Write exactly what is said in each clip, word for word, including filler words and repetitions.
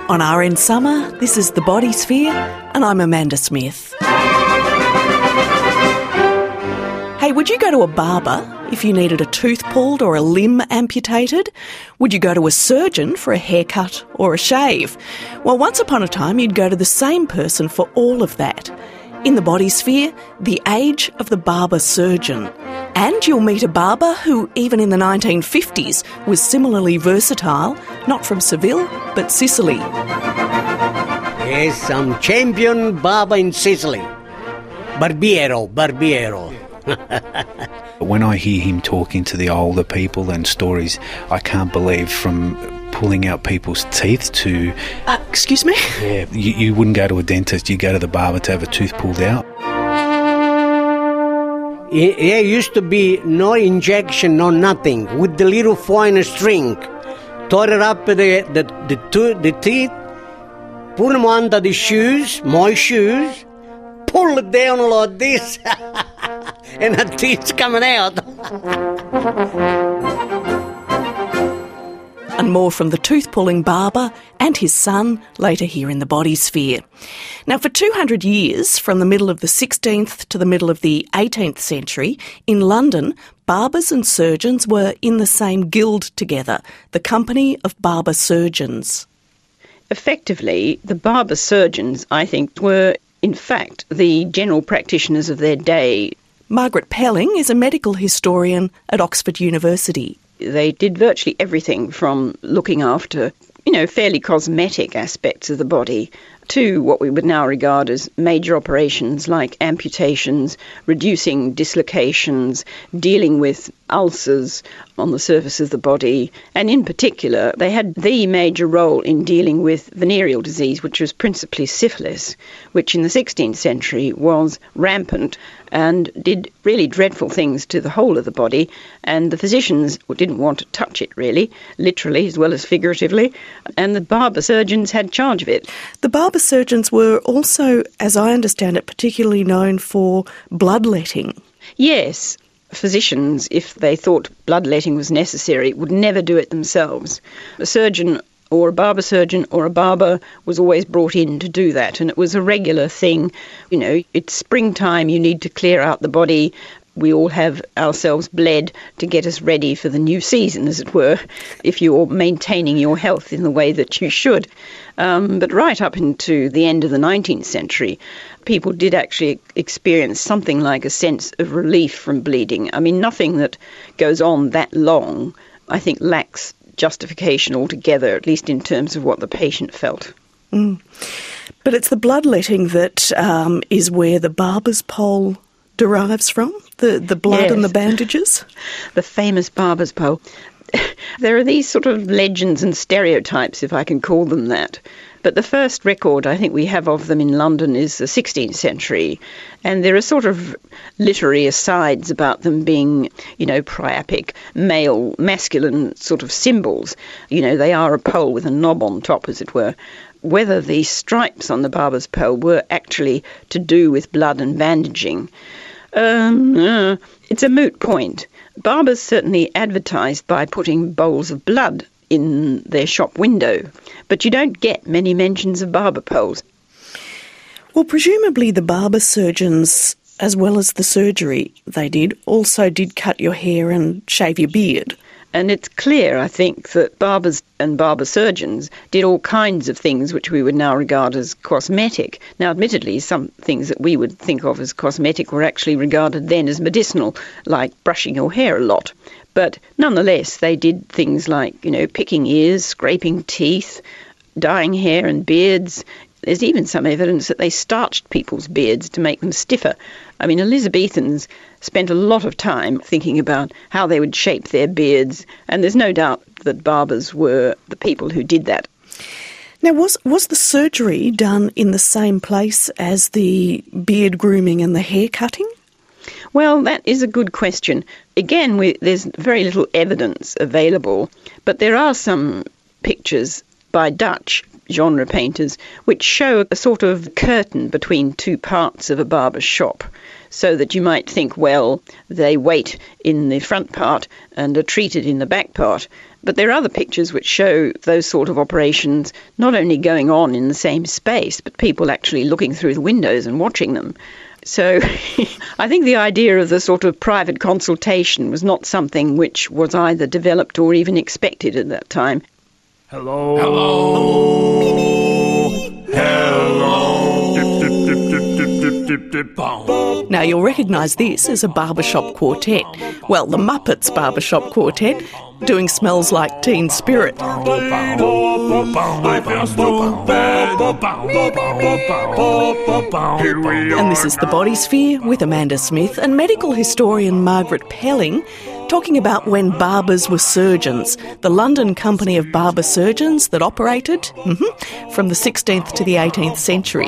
On R N Summer, this is The Body Sphere, and I'm Amanda Smith. Hey, would you go to a barber if you needed a tooth pulled or a limb amputated? Would you go to a surgeon for a haircut or a shave? Well, once upon a time, you'd go to the same person for all of that. In The Body Sphere, the age of the barber surgeon. And you'll meet a barber who, even in the nineteen fifties, was similarly versatile, not from Seville, but Sicily. Yes, I'm champion barber in Sicily. Barbiero, Barbiero. When I hear him talking to the older people and stories, I can't believe, from pulling out people's teeth to... Uh, excuse me? Yeah, you, you wouldn't go to a dentist, you go to the barber to have a tooth pulled out. There used to be no injection, no nothing, with the little foil string. Tore it up the, the, the, to, the teeth, put them under the shoes, my shoes, pull it down like this, and the teeth's coming out. And more from the tooth-pulling barber and his son later here in The Body Sphere. Now, for two hundred years, from the middle of the sixteenth to the middle of the eighteenth century, in London, barbers and surgeons were in the same guild together, the Company of Barber Surgeons. Effectively, the barber surgeons, I think, were, in fact, the general practitioners of their day. Margaret Pelling is a medical historian at Oxford University. They did virtually everything from looking after, you know, fairly cosmetic aspects of the body to what we would now regard as major operations like amputations, reducing dislocations, dealing with ulcers on the surface of the body. And in particular, they had the major role in dealing with venereal disease, which was principally syphilis, which in the sixteenth century was rampant and did really dreadful things to the whole of the body. And the physicians didn't want to touch it, really, literally as well as figuratively. And the barber surgeons had charge of it. The barber surgeons were also, as I understand it, particularly known for bloodletting. Yes. Physicians, if they thought bloodletting was necessary, would never do it themselves. A surgeon or a barber surgeon or a barber was always brought in to do that, and it was a regular thing. You know, it's springtime, you need to clear out the body. We all have ourselves bled to get us ready for the new season, as it were, if you're maintaining your health in the way that you should. Um, but right up into the end of the nineteenth century, people did actually experience something like a sense of relief from bleeding. I mean, nothing that goes on that long, I think, lacks justification altogether, at least in terms of what the patient felt. Mm. But it's the bloodletting that um, is where the barber's pole derives from, the, the blood yes. and the bandages? The famous barber's pole. There are these sort of legends and stereotypes, if I can call them that. But the first record I think we have of them in London is the sixteenth century. And there are sort of literary asides about them being, you know, priapic, male, masculine sort of symbols. You know, they are a pole with a knob on top, as it were. Whether the stripes on the barber's pole were actually to do with blood and bandaging, um, uh, it's a moot point. Barbers certainly advertised by putting bowls of blood in their shop window, but you don't get many mentions of barber poles. Well, presumably the barber surgeons, as well as the surgery they did, also did cut your hair and shave your beard. And it's clear, I think, that barbers and barber surgeons did all kinds of things which we would now regard as cosmetic. Now, admittedly, some things that we would think of as cosmetic were actually regarded then as medicinal, like brushing your hair a lot. But nonetheless, they did things like, you know, picking ears, scraping teeth, dyeing hair and beards. There's even some evidence that they starched people's beards to make them stiffer. I mean, Elizabethans spent a lot of time thinking about how they would shape their beards, and there's no doubt that barbers were the people who did that. Now, was was the surgery done in the same place as the beard grooming and the hair cutting? Well, that is a good question. Again, we, there's very little evidence available, but there are some pictures by Dutch genre painters which show a sort of curtain between two parts of a barber's shop. so that you might think, well, they wait in the front part and are treated in the back part. But there are other pictures which show those sort of operations not only going on in the same space, but people actually looking through the windows and watching them. So I think the idea of the sort of private consultation was not something which was either developed or even expected at that time. Hello. Hello. Hello. Dip, dip, dip, dip, dip, dip, dip. Now, you'll recognise this as a barbershop quartet. Well, the Muppets Barbershop Quartet, doing Smells Like Teen Spirit. And And this is The Body Sphere with Amanda Smith and medical historian Margaret Pelling, talking about when barbers were surgeons, the London company of barber surgeons that operated mm-hmm, from the sixteenth to the eighteenth century.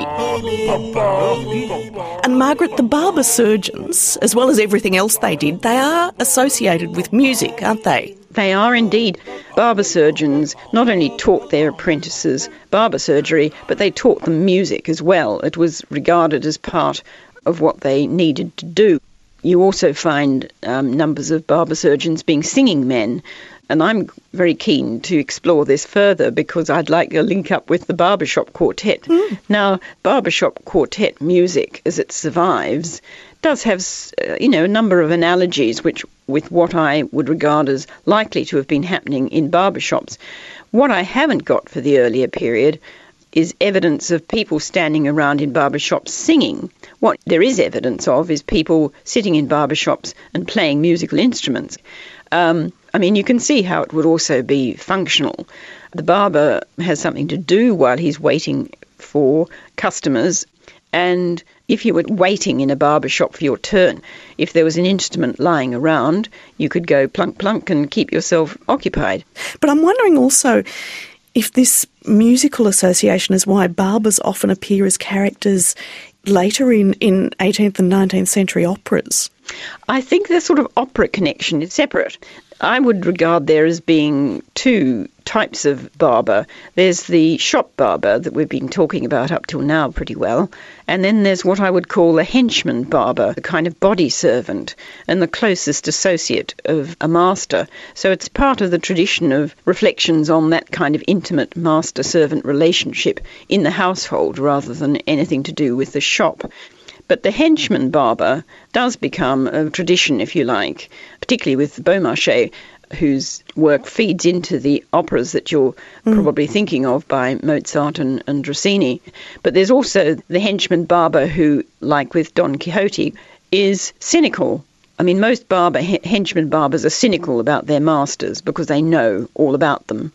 And Margaret, the barber surgeons, as well as everything else they did, they are associated with music, aren't they? They are indeed. Barber surgeons not only taught their apprentices barber surgery, but they taught them music as well. It was regarded as part of what they needed to do. You also find um, numbers of barber surgeons being singing men, and I'm very keen to explore this further because I'd like to link up with the barbershop quartet. Mm. Now, barbershop quartet music, as it survives, does have, uh, you know, a number of analogies which with what I would regard as likely to have been happening in barbershops. What I haven't got for the earlier period is evidence of people standing around in barbershops singing. What there is evidence of is people sitting in barbershops and playing musical instruments. Um, I mean, you can see how it would also be functional. The barber has something to do while he's waiting for customers, and if you were waiting in a barber shop for your turn, if there was an instrument lying around, you could go plunk plunk and keep yourself occupied. But I'm wondering also if this musical association is why barbers often appear as characters later in, in eighteenth and nineteenth century operas. I think the sort of opera connection is separate. I would regard there as being two types of barber. There's the shop barber that we've been talking about up till now pretty well, and then there's what I would call a henchman barber, a kind of body servant and the closest associate of a master. So it's part of the tradition of reflections on that kind of intimate master-servant relationship in the household rather than anything to do with the shop. But the henchman barber does become a tradition, if you like, particularly with Beaumarchais, whose work feeds into the operas that you're mm. probably thinking of by Mozart and, and Rossini. But there's also the henchman barber who, like with Don Quixote, is cynical. I mean, most barber henchman barbers are cynical about their masters because they know all about them.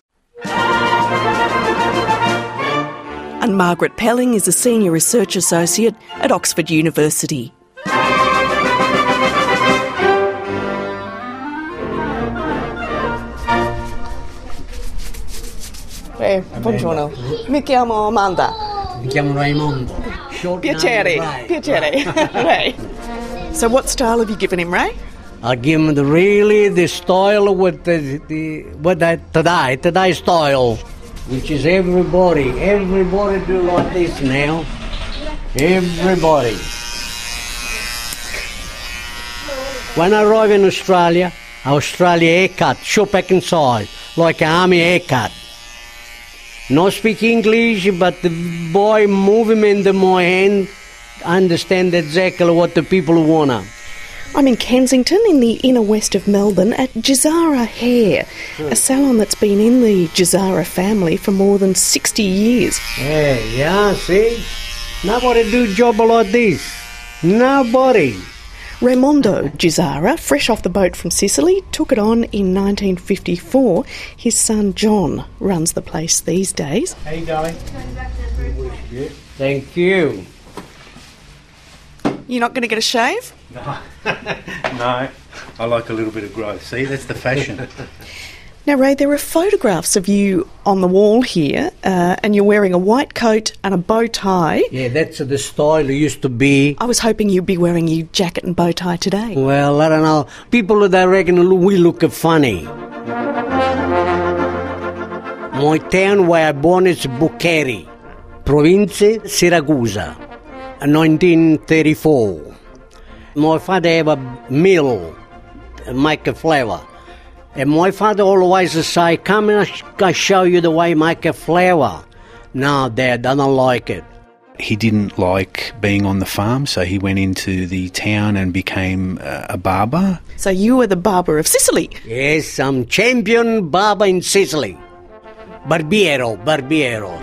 And Margaret Pelling is a Senior Research Associate at Oxford University. Eh, buongiorno, mi chiamo Amanda. Mi chiamo Raimondo. Piacere, piacere. Ray. So what style have you given him, Ray? I give him the really the style with the, the what that today today style, which is everybody, everybody do like this now. Everybody. When I arrive in Australia, Australia haircut, short back inside, like an army haircut. Not speak English, but the boy movement in my hand understand exactly what the people wanna. I'm in Kensington in the inner west of Melbourne at Jazara Hair, a salon that's been in the Jazara family for more than sixty years. Yeah, yeah, see? Nobody do job like this. Nobody. Raimondo Jazara, fresh off the boat from Sicily, took it on in nineteen fifty-four. His son John runs the place these days. How you going? Thank you. You're not going to get a shave? No. No, I like a little bit of growth. See, that's the fashion. Now, Ray, there are photographs of you on the wall here, uh, and you're wearing a white coat and a bow tie. Yeah, that's the style it used to be. I was hoping you'd be wearing your jacket and bow tie today. Well, I don't know. People that reckon we look funny. My town where I born is Buccheri, province Siracusa, nineteen thirty-four. My father have a mill, make a flour. And my father always say, come and I show you the way make a flour. No, Dad, I don't like it. He didn't like being on the farm, so he went into the town and became uh, a barber. So you were the barber of Sicily. Yes, I'm champion barber in Sicily. Barbiero, barbiero.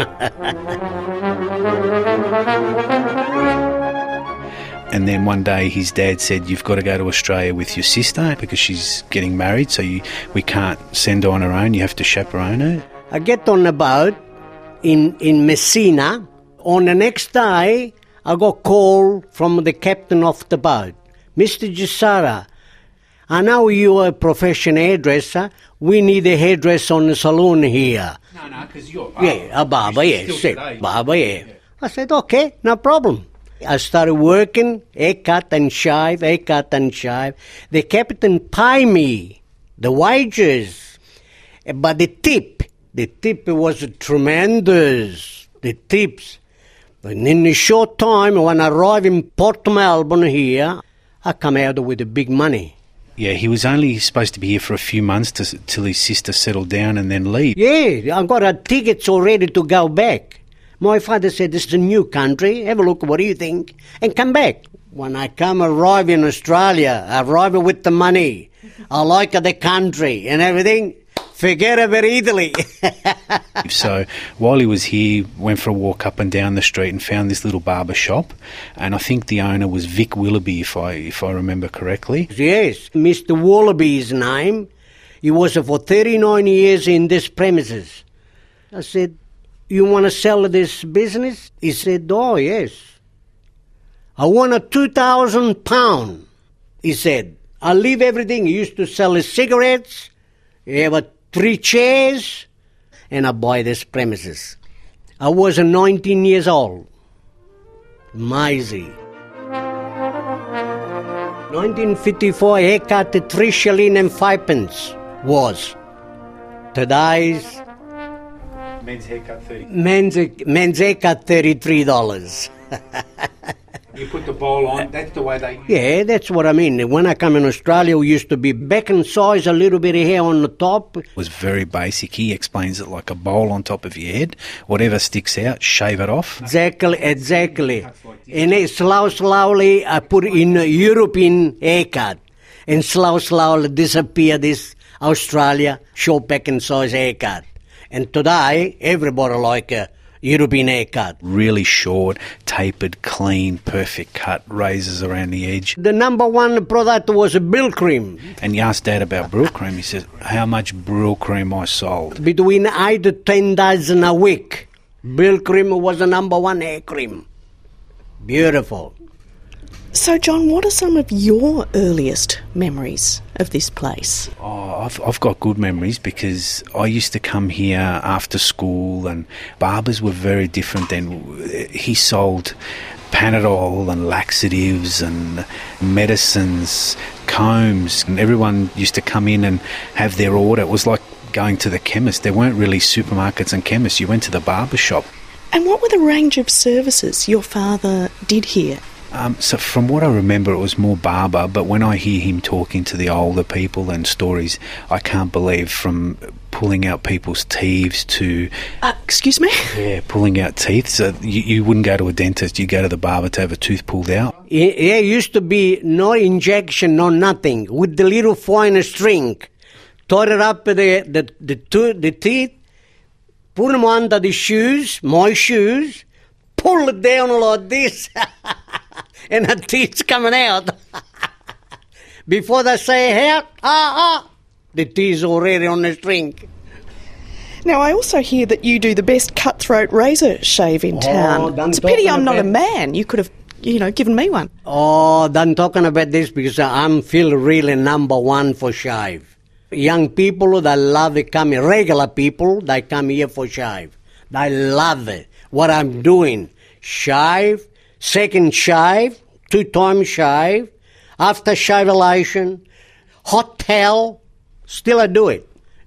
And then one day his dad said, you've got to go to Australia with your sister because she's getting married, so you, we can't send her on her own, you have to chaperone her. I get on the boat in, in Messina. On the next day, I got call from the captain of the boat. Mister Gisara, I know you are a professional hairdresser. We need a hairdresser on the saloon here. No, no, because you're... Yeah, a barber, yeah. Barber, yeah. I said, okay, no problem. I started working, haircut and shave, haircut and shave. The captain pay me the wages, but the tip, the tip was tremendous, the tips. And in a short time, when I arrived in Port Melbourne here, I come out with the big money. Yeah, he was only supposed to be here for a few months to, till his sister settled down and then leave. Yeah, I got a tickets already to go back. My father said, this is a new country, have a look, what do you think? And come back. When I come arrive in Australia, I arrive with the money. I like the country and everything. Forget about Italy. So while he was here, went for a walk up and down the street and found this little barber shop. And I think the owner was Vic Willoughby, if I if I remember correctly. Yes, Mister Willoughby's name. He was for thirty-nine years in this premises. I said, you want to sell this business? He said, oh, yes. I want a two thousand pound, he said. I leave everything. He used to sell his cigarettes. He have a three chairs, and I buy this premises. I was nineteen years old. Amazing. nineteen fifty-four, haircut at three shilling and five pence was. Today's Men's haircut thirty. men's, men's haircut thirty-three dollars. You put the bowl on, that's the way they... Yeah, that's what I mean. When I come in Australia, we used to be back in size, a little bit of hair on the top. It was very basic. He explains it like a bowl on top of your head. Whatever sticks out, shave it off. Exactly, exactly. And it slow, slowly, I put in a European haircut. And slow, slowly disappear this Australia short back in size haircut. And today, everybody like a European haircut. Really short, tapered, clean, perfect cut, razors around the edge. The number one product was a Brill cream. And you asked Dad about Brill cream. He says, how much Brill cream I sold? Between eight to ten dozen a week. Brill cream was the number one hair cream. Beautiful. So, John, what are some of your earliest memories of this place? Oh, I've, I've got good memories because I used to come here after school, and barbers were very different then. He sold Panadol and laxatives and medicines, combs, and everyone used to come in and have their order. It was like going to the chemist. There weren't really supermarkets and chemists. You went to the barber shop. And what were the range of services your father did here? Um, so from what I remember, it was more barber, but when I hear him talking to the older people and stories, I can't believe from pulling out people's teeth to... Uh, excuse me? Yeah, pulling out teeth. So you, you wouldn't go to a dentist, you go to the barber to have a tooth pulled out. Yeah, it used to be no injection, no nothing, with the little fine string. Tie it up the, the, the, to, the teeth, put them under the shoes, my shoes, pull it down like this. And the teeth's coming out. Before they say out, ah, ah, the teeth's already on the string. Now, I also hear that you do the best cutthroat razor shave in Oh, town. don't It's a pity talk I'm not a about- man. You could have, you know, given me one. Oh, I'm talking about this because I'm feel really number one for shave. Young people, they love it coming. Regular people, they come here for shave. They love it. What I'm doing, shave, second shave, two times shave, after shavelation, hot towel, still I do it.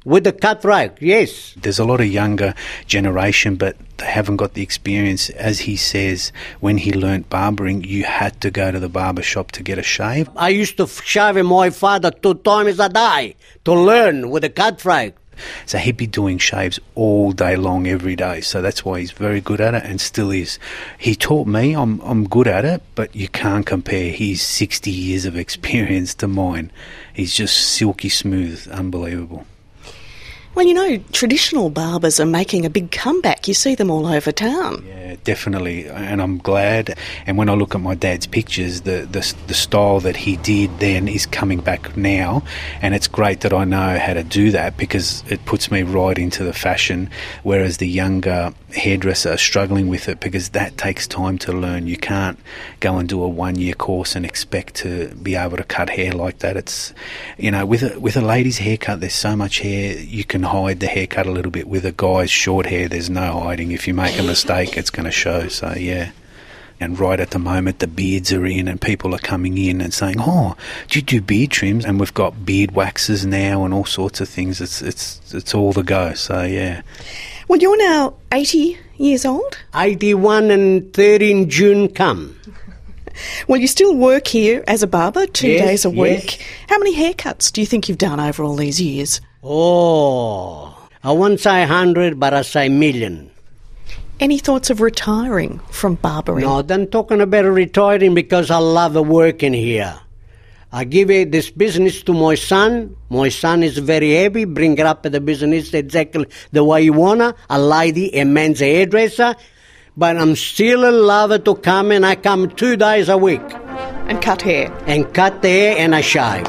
With the cut right, yes. There's a lot of younger generation, but they haven't got the experience. As he says, when he learnt barbering, you had to go to the barber shop to get a shave. I used to shave my father two times a day to learn with the cut right. So he'd be doing shaves all day long, every day. So that's why he's very good at it and still is. He taught me, I'm I'm good at it, but you can't compare his sixty years of experience to mine. He's just silky smooth, unbelievable. Well, you know, traditional barbers are making a big comeback. You see them all over town. Yeah, definitely, and I'm glad. And when I look at my dad's pictures, the, the the style that he did then is coming back now, and it's great that I know how to do that because it puts me right into the fashion, whereas the younger hairdresser are struggling with it because that takes time to learn. You can't go and do a one-year course and expect to be able to cut hair like that. It's, you know, with a, with a lady's haircut, there's so much hair, you can hide the haircut a little bit. With a guy's short hair, there's no hiding. If you make a mistake, it's going to show. So, yeah. And right at the moment, the beards are in and people are coming in and saying, oh, do you do beard trims? And we've got beard waxes now and all sorts of things. It's it's it's all the go. So, yeah. Well, you're now eighty years old? eighty-one and thirty in June come. Well, you still work here as a barber two Yes, days a week. yes. How many haircuts do you think you've done over all these years? Oh, I won't say hundred, but I say million. Any thoughts of retiring from barbering? No, I'm talking about retiring because I love working here. I give it, this business to my son. My son is very happy, bring it up the business exactly the way you wanna, a lady, a man's hairdresser. But I'm still in love to come, and I come two days a week. And cut hair? And cut the hair and I shave.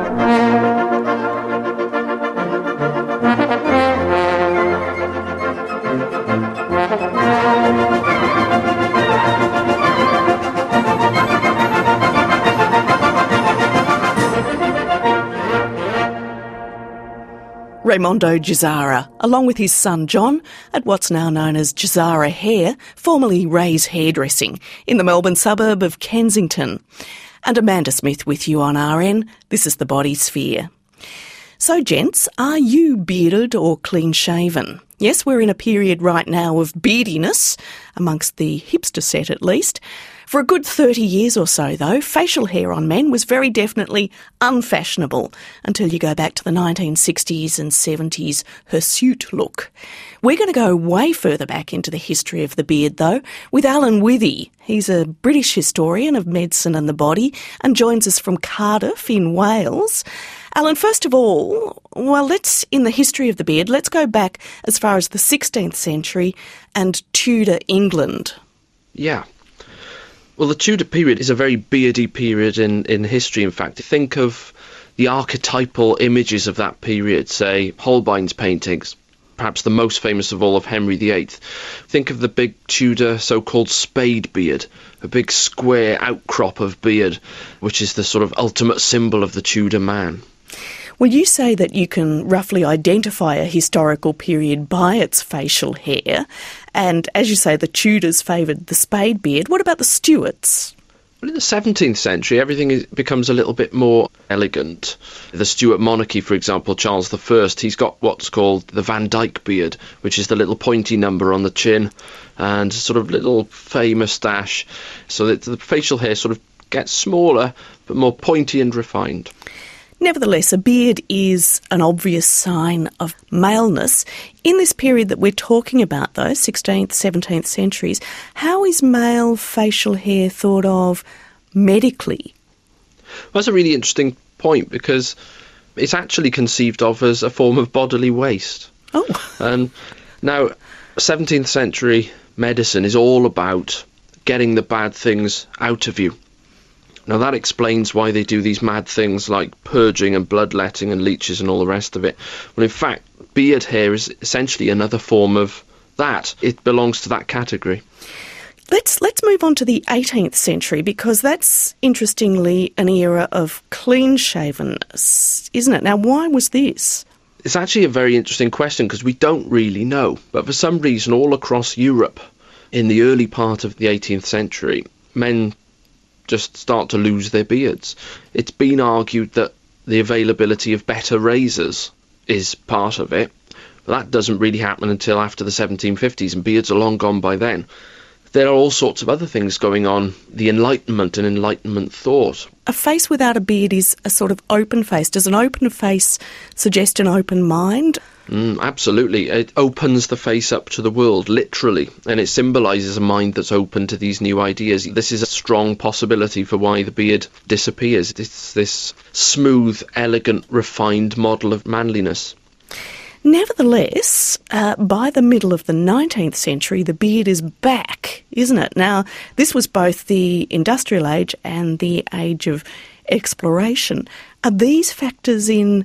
Raimondo Gisara, along with his son John, at what's now known as Gisara Hair, formerly Ray's Hairdressing, in the Melbourne suburb of Kensington. And Amanda Smith with you on R N. This is The Body Sphere. So, gents, are you bearded or clean-shaven? Yes, we're in a period right now of beardiness, amongst the hipster set at least. For a good thirty years or so, though, facial hair on men was very definitely unfashionable until you go back to the nineteen sixties and seventies hirsute look. We're going to go way further back into the history of the beard, though, with Alan Withy. He's a British historian of medicine and the body and joins us from Cardiff in Wales. Alan, first of all, well, let's, in the history of the beard, let's go back as far as the sixteenth century and Tudor England. Yeah. Well, the Tudor period is a very beardy period in, in history, in fact. Think of the archetypal images of that period, say Holbein's paintings, perhaps the most famous of all of Henry the Eighth. Think of the big Tudor so-called spade beard, a big square outcrop of beard, which is the sort of ultimate symbol of the Tudor man. Well, you say that you can roughly identify a historical period by its facial hair, and as you say, the Tudors favoured the spade beard. What about the Stuarts? Well, in the seventeenth century, everything is, becomes a little bit more elegant. The Stuart monarchy, for example, Charles the First, he's got what's called the Van Dyke beard, which is the little pointy number on the chin, and sort of little fey moustache, so that the facial hair sort of gets smaller, but more pointy and refined. Nevertheless, a beard is an obvious sign of maleness. In this period that we're talking about, though, sixteenth, seventeenth centuries, how is male facial hair thought of medically? Well, that's a really interesting point, because it's actually conceived of as a form of bodily waste. Oh. And now, seventeenth century medicine is all about getting the bad things out of you. Now that explains why they do these mad things like purging and bloodletting and leeches and all the rest of it. Well, in fact, beard hair is essentially another form of that. It belongs to that category. Let's let's move on to the eighteenth century, because that's, interestingly, an era of clean-shavenness, isn't it? Now, why was this? It's actually a very interesting question, because we don't really know. But for some reason, all across Europe, in the early part of the eighteenth century, men just start to lose their beards. It's been argued that the availability of better razors is part of it. But that doesn't really happen until after the seventeen fifties, and beards are long gone by then. There are all sorts of other things going on, the Enlightenment and Enlightenment thought. A face without a beard is a sort of open face. Does an open face suggest an open mind? Mm, absolutely. It opens the face up to the world, literally, and it symbolises a mind that's open to these new ideas. This is a strong possibility for why the beard disappears. It's this smooth, elegant, refined model of manliness. Nevertheless, uh, by the middle of the nineteenth century, the beard is back, isn't it? Now, this was both the industrial age and the age of exploration. Are these factors in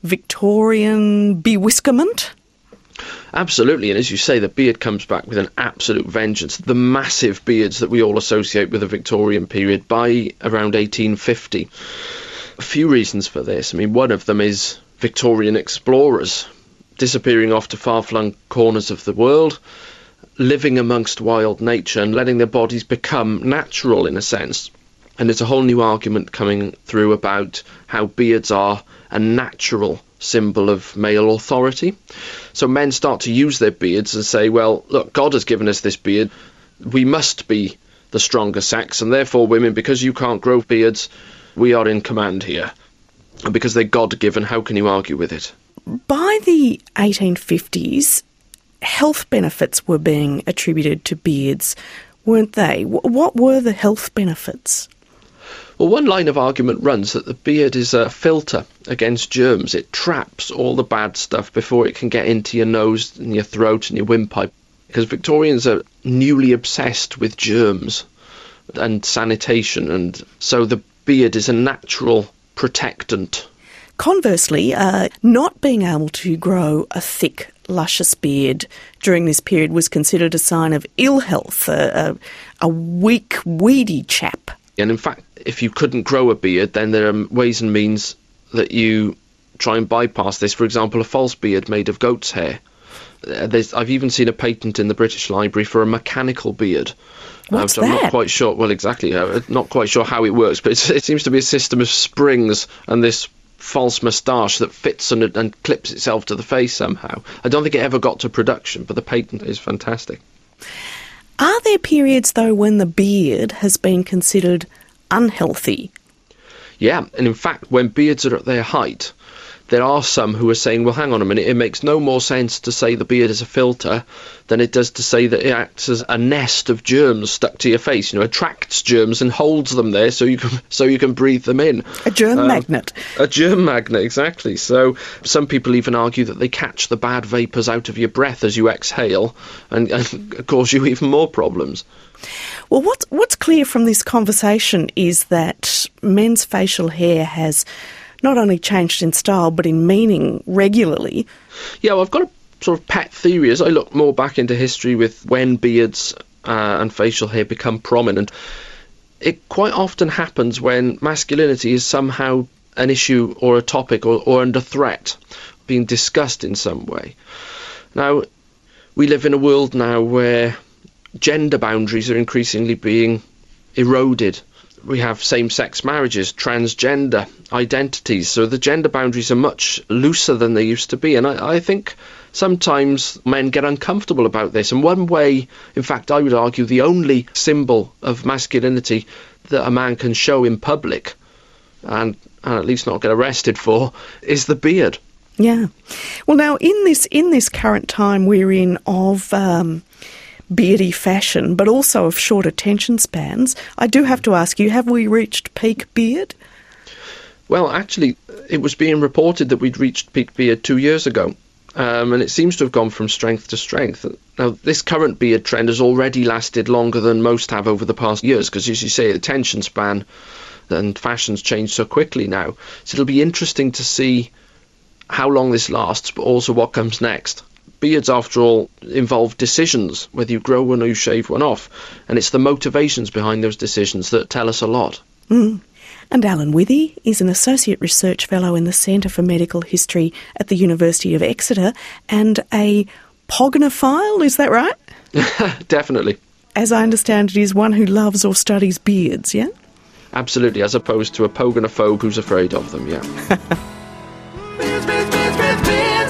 Victorian bewhiskerment? Absolutely, and as you say, the beard comes back with an absolute vengeance. The massive beards that we all associate with the Victorian period by around eighteen fifty. A few reasons for this. I mean, one of them is Victorian explorers disappearing off to far-flung corners of the world, living amongst wild nature and letting their bodies become natural in a sense. And there's a whole new argument coming through about how beards are a natural symbol of male authority. So men start to use their beards and say, well, look, God has given us this beard. We must be the stronger sex, and therefore women, because you can't grow beards, we are in command here. And because they're God-given, how can you argue with it? By the eighteen fifties, health benefits were being attributed to beards, weren't they? What were the health benefits? Well, one line of argument runs that the beard is a filter against germs. It traps all the bad stuff before it can get into your nose and your throat and your windpipe. Because Victorians are newly obsessed with germs and sanitation, and so the beard is a natural protectant. Conversely, uh, not being able to grow a thick, luscious beard during this period was considered a sign of ill health, a, a, a weak, weedy chap. And in fact, if you couldn't grow a beard, then there are ways and means that you try and bypass this. For example, a false beard made of goat's hair. There's, I've even seen a patent in the British Library for a mechanical beard. What's um, so that? I'm not quite sure, well, exactly, uh, not quite sure how it works, but it's, it seems to be a system of springs and this false moustache that fits and, and clips itself to the face somehow. I don't think it ever got to production, but the patent is fantastic. Are there periods, though, when the beard has been considered unhealthy? Yeah, and in fact, when beards are at their height, there are some who are saying, well, hang on a minute, it makes no more sense to say the beard is a filter than it does to say that it acts as a nest of germs stuck to your face, you know, attracts germs and holds them there so you can so you can breathe them in. A germ um, magnet. A germ magnet, exactly. So some people even argue that they catch the bad vapours out of your breath as you exhale and, and cause you even more problems. Well, what's, what's clear from this conversation is that men's facial hair has not only changed in style, but in meaning regularly. Yeah, well, I've got a sort of pet theory as I look more back into history with when beards uh, and facial hair become prominent. It quite often happens when masculinity is somehow an issue or a topic or, or under threat, being discussed in some way. Now, we live in a world now where gender boundaries are increasingly being eroded. We have same-sex marriages, transgender identities, so the gender boundaries are much looser than they used to be, and I, I think sometimes men get uncomfortable about this, and one way, in fact, I would argue the only symbol of masculinity that a man can show in public, and, and at least not get arrested for, is the beard. Yeah. Well, now, in this, in this current time we're in of Um beardy fashion, but also of short attention spans, I do have to ask you, have we reached peak beard? Well, actually, it was being reported that we'd reached peak beard two years ago, um, and it seems to have gone from strength to strength. Now, this current beard trend has already lasted longer than most have over the past years, because, as you say, attention span and fashions change so quickly now. So it'll be interesting to see how long this lasts, but also what comes next. Beards, after all, involve decisions, whether you grow one or you shave one off, and it's the motivations behind those decisions that tell us a lot. Mm. And Alan Withy is an Associate Research Fellow in the Centre for Medical History at the University of Exeter and a pognophile, is that right? Definitely. As I understand it, is one who loves or studies beards, yeah? Absolutely, as opposed to a pogonophobe who's afraid of them, yeah. Beards, beards, beards, beards, beards.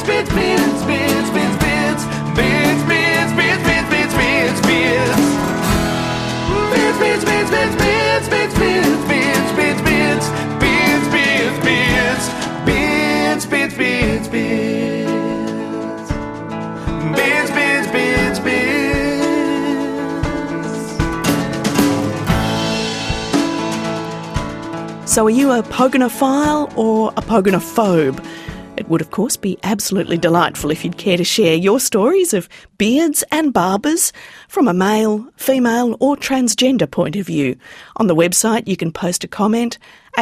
So are you a pogonophile or a pogonophobe? It would, of course, be absolutely delightful if you'd care to share your stories of beards and barbers from a male, female or transgender point of view. On the website you can post a comment,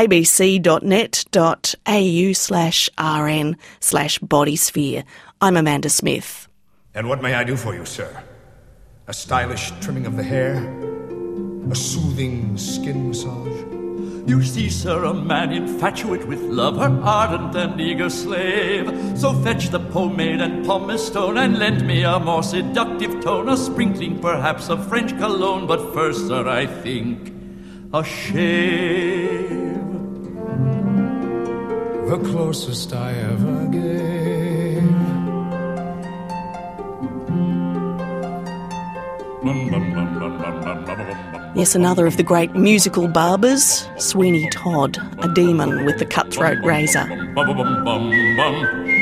abc.net.au slash rn slash bodysphere. I'm Amanda Smith. And what may I do for you, sir? A stylish trimming of the hair? A soothing skin massage? You see, sir, a man infatuate with love, her ardent and eager slave. So fetch the pomade and pumice stone, and lend me a more seductive tone, a sprinkling perhaps of French cologne, but first, sir, I think a shave. The closest I ever gave. Yes, another of the great musical barbers, Sweeney Todd, a demon with the cutthroat razor.